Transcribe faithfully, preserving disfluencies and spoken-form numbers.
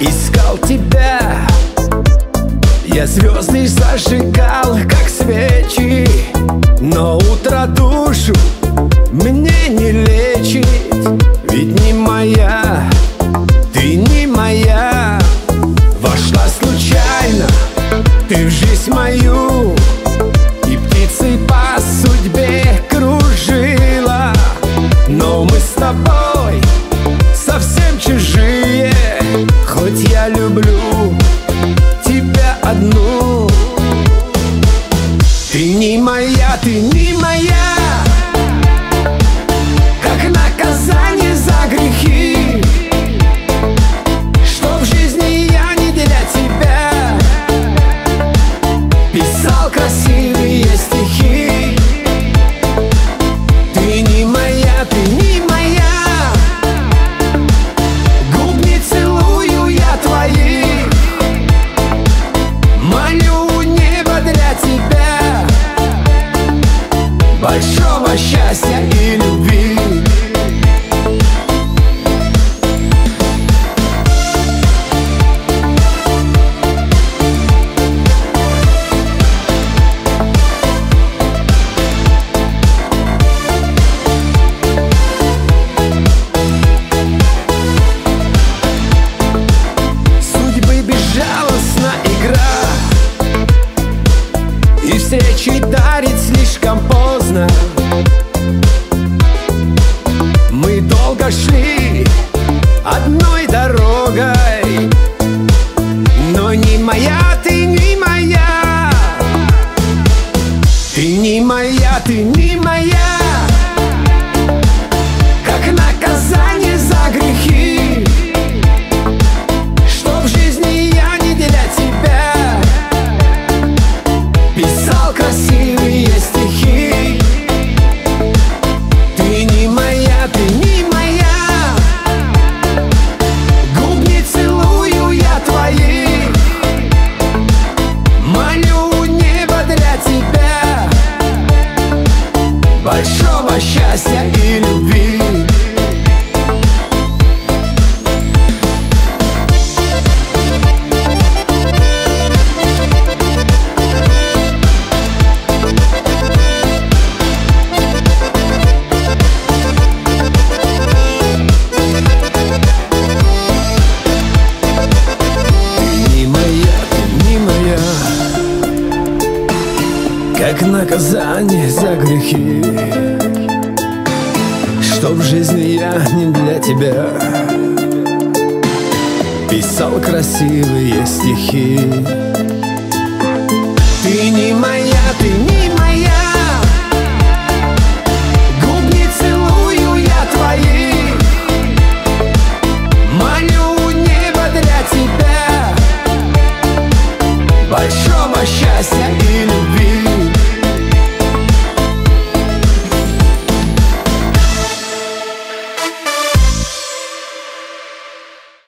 искал тебя. Я звезды зажигал, как свечи, но утро душу мне не лечит. Ведь не моя, ты не моя. Вошла случайно ты в жизнь мою, и птицей по судьбе кружила. Но мы с тобой совсем чужие, хоть я люблю тебя одну. Ты не моя, ты не моя, как наказание за грехи, что в жизни я не для тебя писал красивые стихи. Ты не моя, ты не моя, губ не целую я твоих, молю небо для тебя большого счастья и любви. И встречи дарит слишком поздно. Мы долго шли одной дорогой, но не моя, ты не моя. Ты не моя, ты не моя, как наказание за грехи, что в жизни я не для тебя писал красивые стихи. Ты не моя, ты не моя, губ не целую я твоих, молю небо для тебя большого счастья и любви. Как наказание за грехи, что в жизни я не для тебя писал красивые стихи. Ты не моя.